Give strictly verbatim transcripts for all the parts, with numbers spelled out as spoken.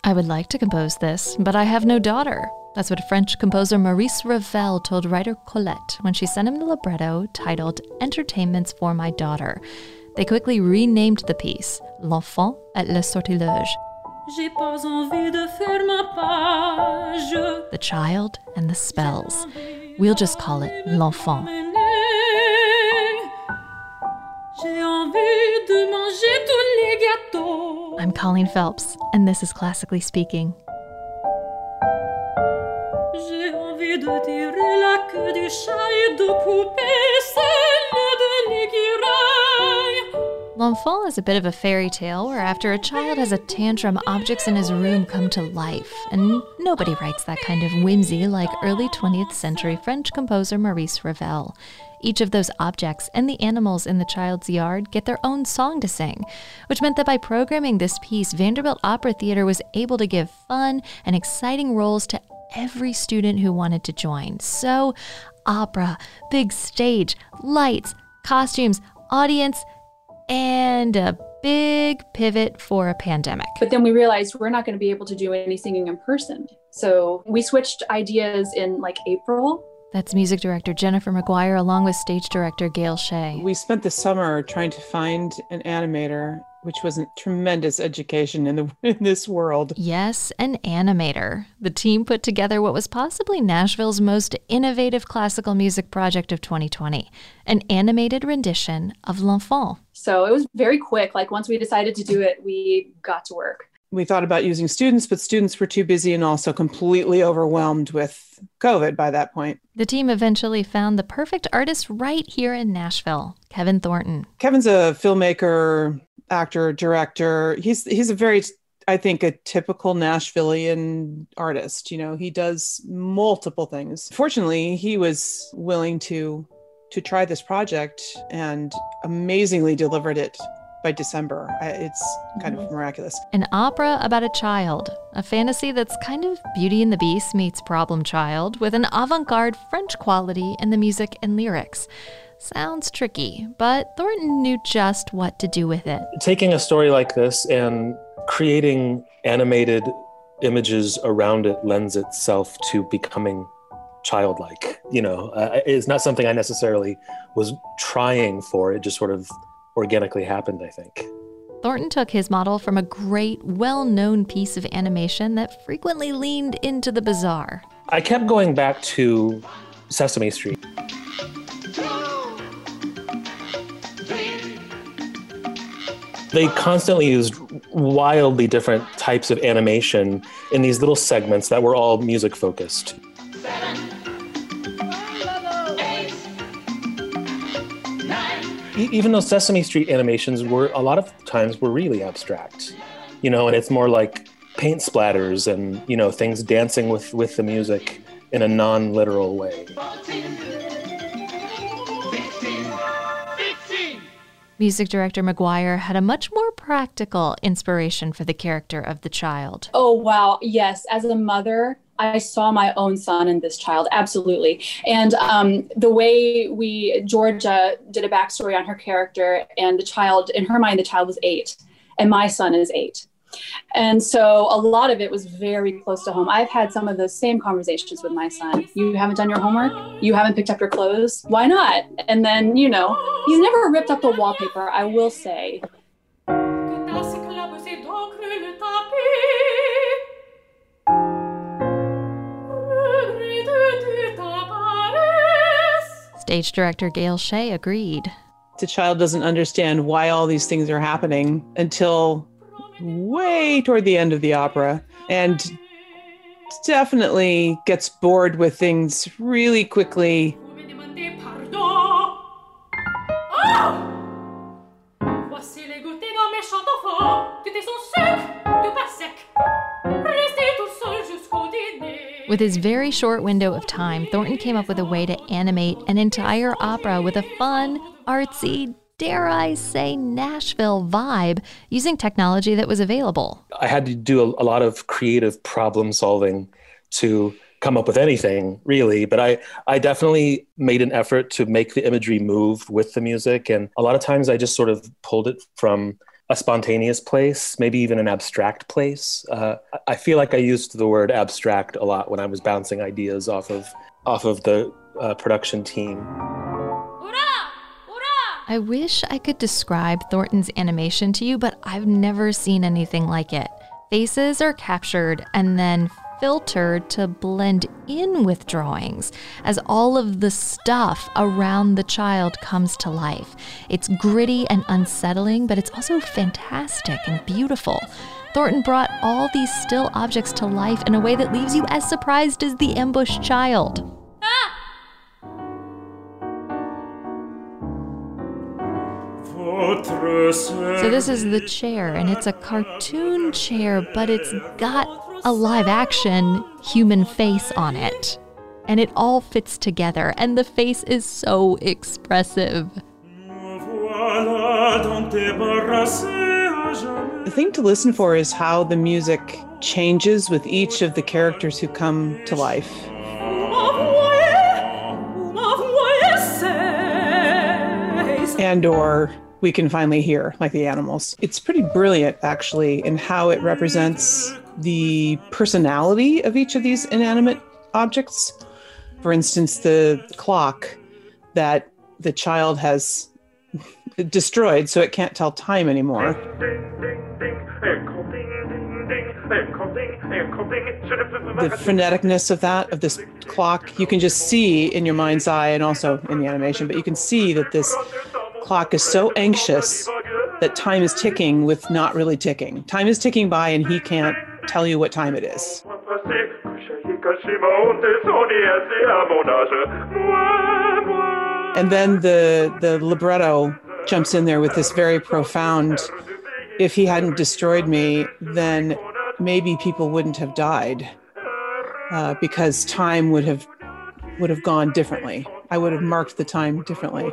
I would like to compose this, but I have no daughter. That's what French composer Maurice Ravel told writer Colette when she sent him the libretto titled Entertainments for My Daughter. They quickly renamed the piece, L'Enfant et le Sortilège. J'ai pas envie de faire ma page. The Child and the Spells. We'll just call it L'Enfant. J'ai envie de manger tous les gâteaux. I'm Colleen Phelps, and this is Classically Speaking. J'ai envie de tirer la queue du chat et de couper celle de l'écureuil. L'Enfant is a bit of a fairy tale where after a child has a tantrum, objects in his room come to life. And nobody writes that kind of whimsy like early twentieth century French composer Maurice Ravel. Each of those objects and the animals in the child's yard get their own song to sing, which meant that by programming this piece, Vanderbilt Opera Theater was able to give fun and exciting roles to every student who wanted to join. So, opera, big stage, lights, costumes, audience, and a big pivot for a pandemic. But then we realized we're not going to be able to do any singing in person. So we switched ideas in like April. That's music director Jennifer McGuire along with stage director Gail Shea. We spent the summer trying to find an animator, which was a tremendous education in, the, in this world. Yes, an animator. The team put together what was possibly Nashville's most innovative classical music project of twenty twenty, an animated rendition of L'Enfant. So it was very quick. Like once we decided to do it, we got to work. We thought about using students, but students were too busy and also completely overwhelmed with COVID by that point. The team eventually found the perfect artist right here in Nashville, Kevin Thornton. Kevin's a filmmaker, actor, director. He's he's a very, I think, a typical Nashvilleian artist. You know, he does multiple things. Fortunately, he was willing to to try this project and amazingly delivered it by December. It's kind of miraculous. An opera about a child, a fantasy that's kind of Beauty and the Beast meets Problem Child with an avant-garde French quality in the music and lyrics. Sounds tricky, but Thornton knew just what to do with it. Taking a story like this and creating animated images around it lends itself to becoming childlike. You know, uh, it's not something I necessarily was trying for. It just sort of organically happened, I think. Thornton took his model from a great, well-known piece of animation that frequently leaned into the bizarre. I kept going back to Sesame Street. They constantly used wildly different types of animation in these little segments that were all music-focused. Even though Sesame Street animations were, a lot of times, were really abstract, you know, and it's more like paint splatters and, you know, things dancing with, with the music in a non-literal way. Music director McGuire had a much more practical inspiration for the character of the child. Oh, wow. Yes. As a mother, I saw my own son in this child. Absolutely. And um, the way we, Georgia did a backstory on her character, and the child, in her mind, the child was eight and my son is eight. And so a lot of it was very close to home. I've had some of those same conversations with my son. You haven't done your homework? You haven't picked up your clothes? Why not? And then, you know, he's never ripped up the wallpaper, I will say. Stage director Gail Shea agreed. The child doesn't understand why all these things are happening until way toward the end of the opera, and definitely gets bored with things really quickly. With his very short window of time, Thornton came up with a way to animate an entire opera with a fun, artsy, dare I say, Nashville vibe using technology that was available. I had to do a, a lot of creative problem solving to come up with anything, really. But I, I definitely made an effort to make the imagery move with the music. And a lot of times I just sort of pulled it from a spontaneous place, maybe even an abstract place. Uh, I feel like I used the word abstract a lot when I was bouncing ideas off of off of the uh, production team. I wish I could describe Thornton's animation to you, but I've never seen anything like it. Faces are captured and then filtered to blend in with drawings as all of the stuff around the child comes to life. It's gritty and unsettling, but it's also fantastic and beautiful. Thornton brought all these still objects to life in a way that leaves you as surprised as the ambushed child. So this is the chair, and it's a cartoon chair, but it's got a live-action human face on it. And it all fits together, and the face is so expressive. The thing to listen for is how the music changes with each of the characters who come to life. And or we can finally hear, like the animals. It's pretty brilliant, actually, in how it represents the personality of each of these inanimate objects. For instance, the clock that the child has destroyed so it can't tell time anymore. The freneticness of that, of this clock, you can just see in your mind's eye and also in the animation, but you can see that this clock is so anxious that time is ticking with not really ticking. Time is ticking by and he can't tell you what time it is. And then the the libretto jumps in there with this very profound, if he hadn't destroyed me, then maybe people wouldn't have died, uh, because time would have would have gone differently. I would have marked the time differently.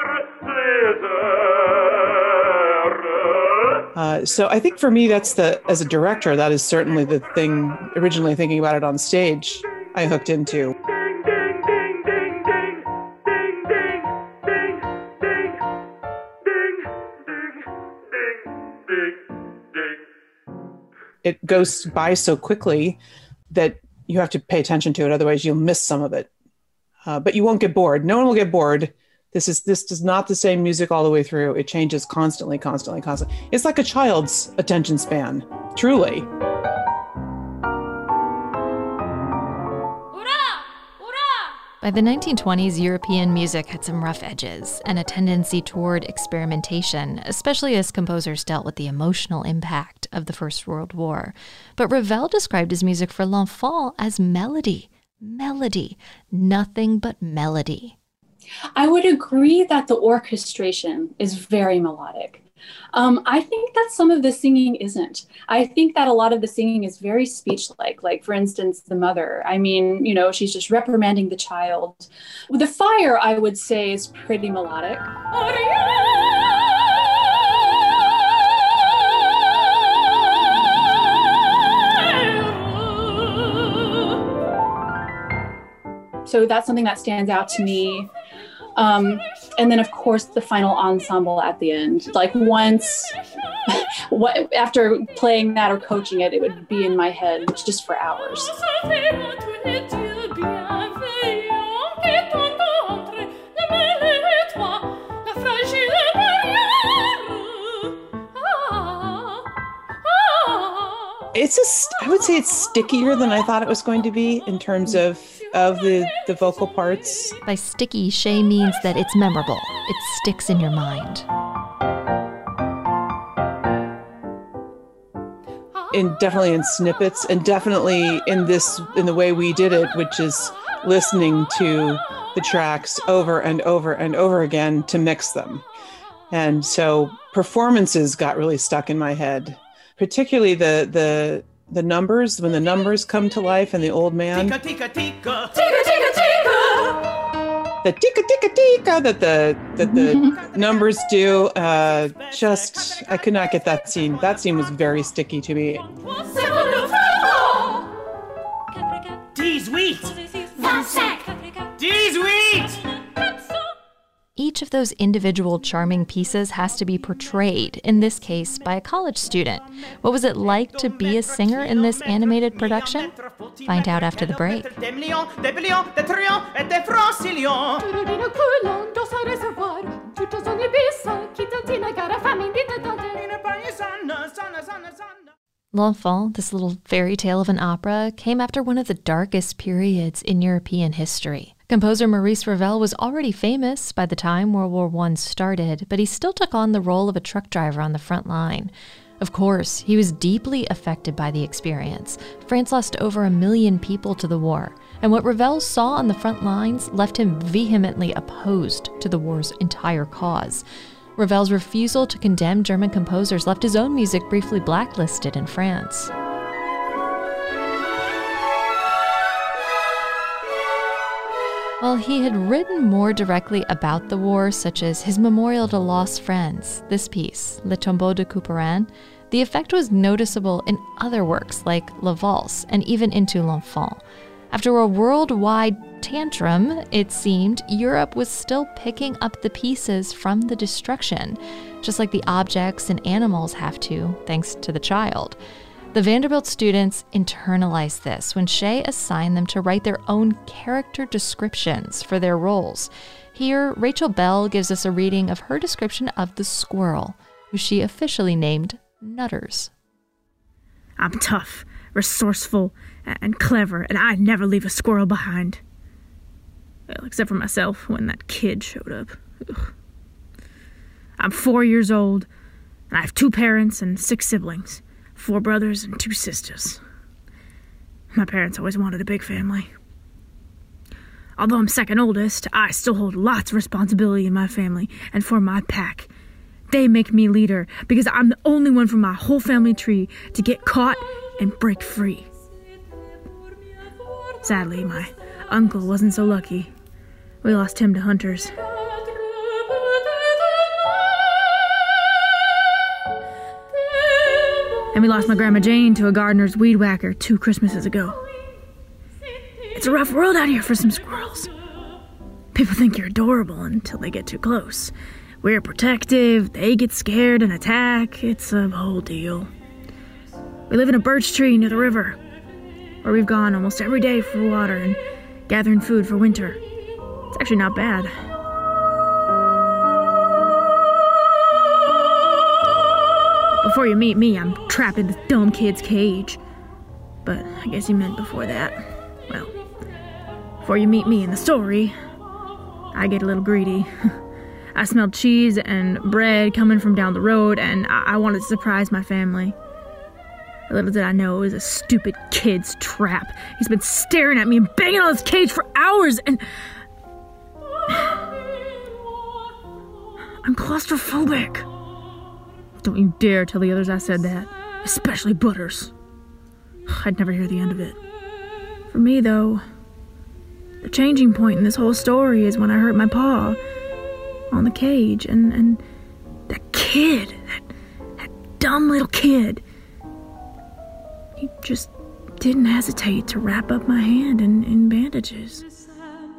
Uh, so I think for me, that's the, as a director, that is certainly the thing, originally thinking about it on stage, I hooked into. It goes by so quickly that you have to pay attention to it, otherwise you'll miss some of it. Uh, but you won't get bored. No one will get bored. This is this is not the same music all the way through. It changes constantly, constantly, constantly. It's like a child's attention span, truly. By the nineteen twenties, European music had some rough edges and a tendency toward experimentation, especially as composers dealt with the emotional impact of the First World War. But Ravel described his music for L'Enfant as melody. Melody. Nothing but melody. I would agree that the orchestration is very melodic. Um, I think that some of the singing isn't. I think that a lot of the singing is very speech-like. Like, for instance, the mother. I mean, you know, she's just reprimanding the child. The fire, I would say, is pretty melodic. So that's something that stands out to me. Um, and then, of course, the final ensemble at the end. Like once, what, after playing that or coaching it, it would be in my head just for hours. It's a, I would say it's stickier than I thought it was going to be in terms of, of the, the vocal parts. By sticky, Shay means that it's memorable. It sticks in your mind. In definitely in snippets, and definitely in this, in the way we did it, which is listening to the tracks over and over and over again to mix them. And so performances got really stuck in my head. Particularly the the the numbers, when the numbers come to life and the old man. Tika, tika, tika. Tika, tika, tika. The tika, tika, tika that the that the numbers do. Uh, just, I could not get that scene. That scene was very sticky to me. dix-huit. vingt-cinq. dix-huit. Each each of those individual charming pieces has to be portrayed, in this case, by a college student. What was it like to be a singer in this animated production? Find out after the break. L'Enfant, this little fairy tale of an opera, came after one of the darkest periods in European history. Composer Maurice Ravel was already famous by the time World War One started, but he still took on the role of a truck driver on the front line. Of course, he was deeply affected by the experience. France lost over a million people to the war, and what Ravel saw on the front lines left him vehemently opposed to the war's entire cause. Ravel's refusal to condemn German composers left his own music briefly blacklisted in France. While he had written more directly about the war, such as his memorial to lost friends, this piece, Le Tombeau de Couperin, the effect was noticeable in other works like La Valse and even into L'Enfant. After a worldwide tantrum, it seemed Europe was still picking up the pieces from the destruction, just like the objects and animals have to, thanks to the child. The Vanderbilt students internalized this when Shea assigned them to write their own character descriptions for their roles. Here, Rachel Bell gives us a reading of her description of the squirrel, who she officially named Nutters. I'm tough, resourceful, and clever, and I never leave a squirrel behind. Well, except for myself when that kid showed up. Ugh. I'm four years old, and I have two parents and six siblings, four brothers and two sisters. My parents always wanted a big family. Although I'm second oldest, I still hold lots of responsibility in my family and for my pack. They make me leader because I'm the only one from my whole family tree to get caught and break free. Sadly, my uncle wasn't so lucky. We lost him to hunters. And we lost my Grandma Jane to a gardener's weed whacker two Christmases ago. It's a rough world out here for some squirrels. People think you're adorable until they get too close. We're protective, they get scared and attack. It's a whole deal. We live in a birch tree near the river, where we've gone almost every day for water and gathering food for winter. It's actually not bad. Before you meet me, I'm trapped in this dumb kid's cage. But I guess you meant before that. Well, before you meet me in the story, I get a little greedy. I smelled cheese and bread coming from down the road, and I, I wanted to surprise my family. Little did I know it was a stupid kid's trap. He's been staring at me and banging on his cage for hours, and I'm claustrophobic. Don't you dare tell the others I said that, especially Butters. I'd never hear the end of it. For me, though, the changing point in this whole story is when I hurt my paw on the cage, and, and that kid, that, that dumb little kid, he just didn't hesitate to wrap up my hand in, in bandages.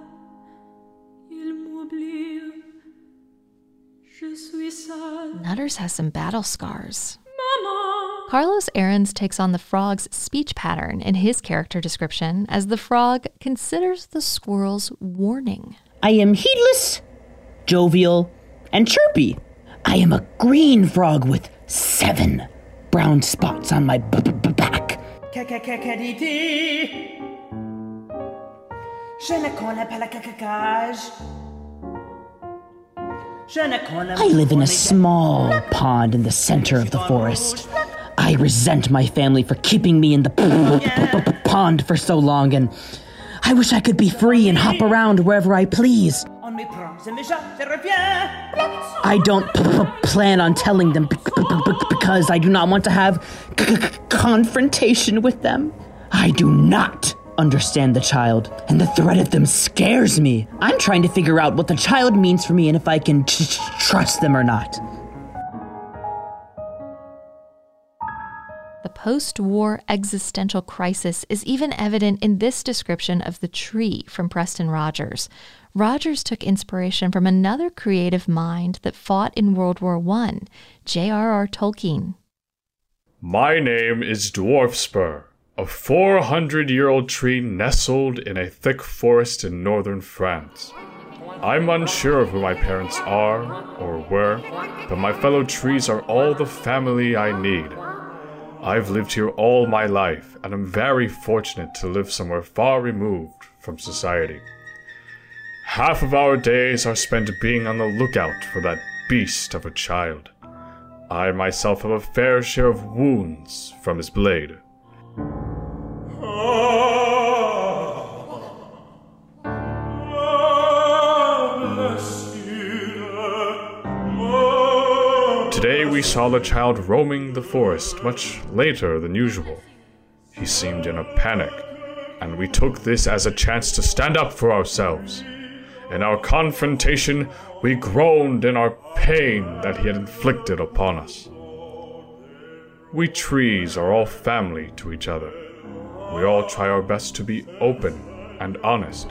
Nutters has some battle scars. Carlos Aarons takes on the frog's speech pattern in his character description as the frog considers the squirrel's warning. I am heedless, jovial, and chirpy. I am a green frog with seven brown spots on my b- b- back. Je ne connais pas la cacage. I live in a small pond in the center of the forest. I resent my family for keeping me in the p- p- p- pond for so long, and I wish I could be free and hop around wherever I please. I don't p- p- plan on telling them b- b- b- because I do not want to have c- c- confrontation with them. I do not understand the child, and the threat of them scares me. I'm trying to figure out what the child means for me and if I can t- t- trust them or not. The post-war existential crisis is even evident in this description of the tree from Preston Rogers. Rogers took inspiration from another creative mind that fought in World War One, J R R Tolkien. My name is Dwarf Spur, a four hundred year old tree nestled in a thick forest in northern France. I'm unsure of who my parents are or were, but my fellow trees are all the family I need. I've lived here all my life, and I'm very fortunate to live somewhere far removed from society. Half of our days are spent being on the lookout for that beast of a child. I myself have a fair share of wounds from his blade. Today we saw the child roaming the forest much later than usual. He seemed in a panic, and we took this as a chance to stand up for ourselves. In our confrontation, we groaned in our pain that he had inflicted upon us. We trees are all family to each other. We all try our best to be open and honest.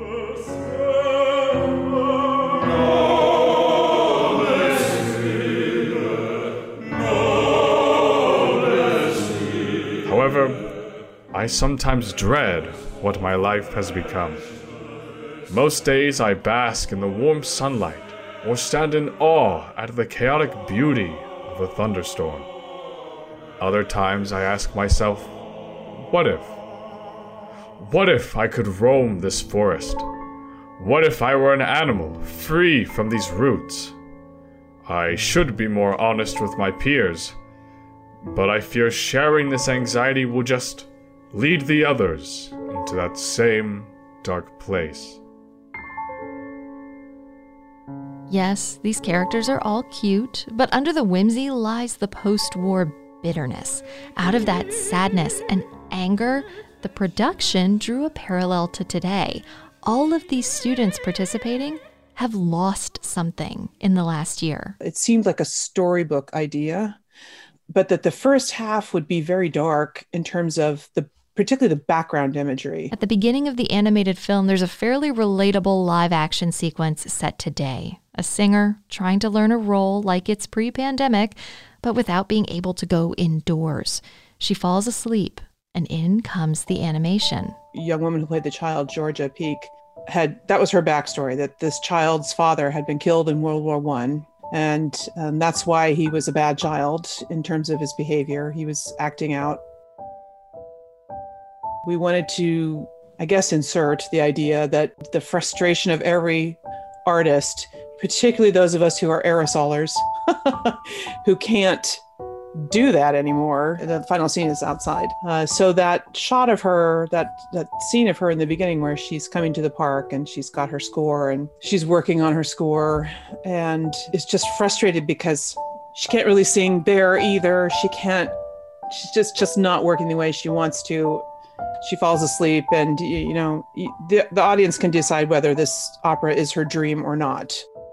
However, I sometimes dread what my life has become. Most days I bask in the warm sunlight or stand in awe at the chaotic beauty of a thunderstorm. Other times I ask myself, what if? What if I could roam this forest? What if I were an animal free from these roots? I should be more honest with my peers, but I fear sharing this anxiety will just lead the others into that same dark place. Yes, these characters are all cute, but under the whimsy lies the post-war bitterness. Out of that sadness and anger, the production drew a parallel to today. All of these students participating have lost something in the last year. It seemed like a storybook idea, but that the first half would be very dark in terms of the particularly the background imagery. At the beginning of the animated film, there's a fairly relatable live-action sequence set today. A singer trying to learn a role like it's pre-pandemic, but without being able to go indoors. She falls asleep, and in comes the animation. A young woman who played the child, Georgia Peak, had that was her backstory, that this child's father had been killed in World War One. And um, that's why he was a bad child in terms of his behavior. He was acting out. We wanted to, I guess, insert the idea that the frustration of every artist, particularly those of us who are aerosolers, who can't do that anymore. The final scene is outside. Uh, so that shot of her, that, that scene of her in the beginning where she's coming to the park and she's got her score and she's working on her score and is just frustrated because she can't really sing there either. She can't, she's just, just not working the way she wants to. She falls asleep and, you know, the, the audience can decide whether this opera is her dream or not.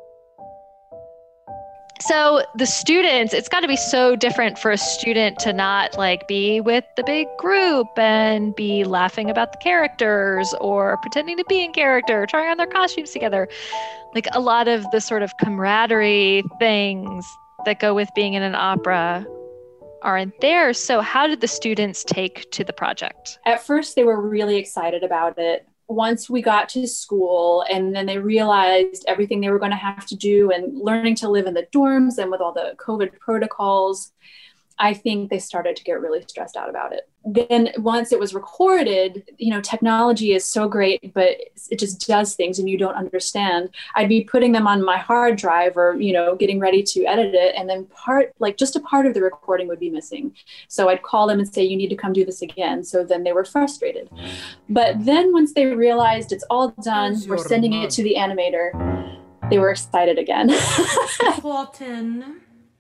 So the students, it's got to be so different for a student to not like be with the big group and be laughing about the characters or pretending to be in character, trying on their costumes together. Like a lot of the sort of camaraderie things that go with being in an opera aren't there. So how did the students take to the project? At first, they were really excited about it. Once we got to school and then they realized everything they were going to have to do and learning to live in the dorms and with all the COVID protocols, I think they started to get really stressed out about it. Then once it was recorded, you know, technology is so great, but it just does things and you don't understand. I'd be putting them on my hard drive or, you know, getting ready to edit it. And then part, like just a part of the recording would be missing. So I'd call them and say, you need to come do this again. So then they were frustrated. But then once they realized it's all done, we're sending it to the animator, they were excited again. Cotton.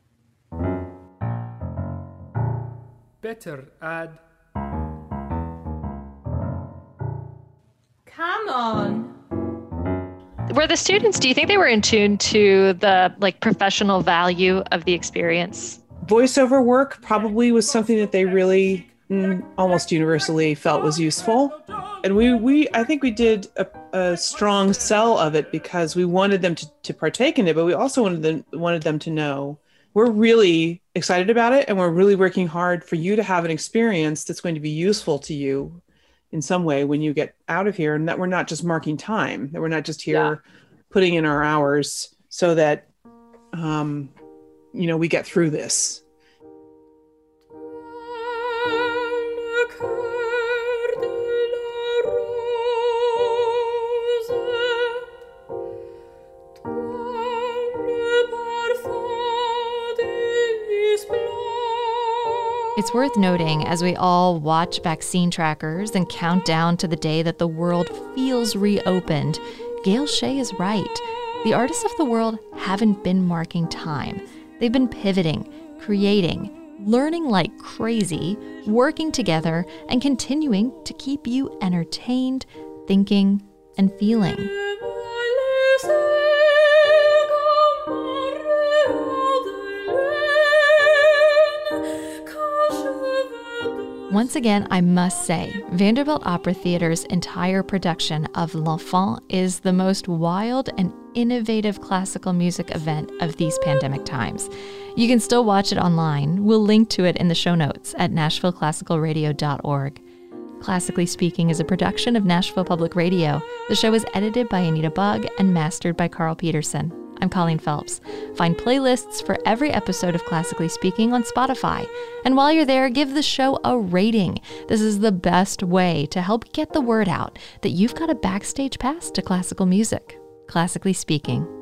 Better add. Come on. Were the students, do you think they were in tune to the like professional value of the experience? Voiceover work probably was something that they really mm, almost universally felt was useful. And we, we I think we did a, a strong sell of it because we wanted them to, to partake in it, but we also wanted them, wanted them to know we're really excited about it and we're really working hard for you to have an experience that's going to be useful to you in some way when you get out of here, and that we're not just marking time, that we're not just here yeah. putting in our hours so that, um, you know, we get through this. It's worth noting, as we all watch vaccine trackers and count down to the day that the world feels reopened, Gail Shea is right. The artists of the world haven't been marking time. They've been pivoting, creating, learning like crazy, working together, and continuing to keep you entertained, thinking, and feeling. Once again, I must say, Vanderbilt Opera Theater's entire production of L'Enfant is the most wild and innovative classical music event of these pandemic times. You can still watch it online. We'll link to it in the show notes at nashville classical radio dot org. Classically Speaking is a production of Nashville Public Radio. The show is edited by Anita Bug and mastered by Carl Peterson. I'm Colleen Phelps. Find playlists for every episode of Classically Speaking on Spotify. And while you're there, give the show a rating. This is the best way to help get the word out that you've got a backstage pass to classical music. Classically Speaking.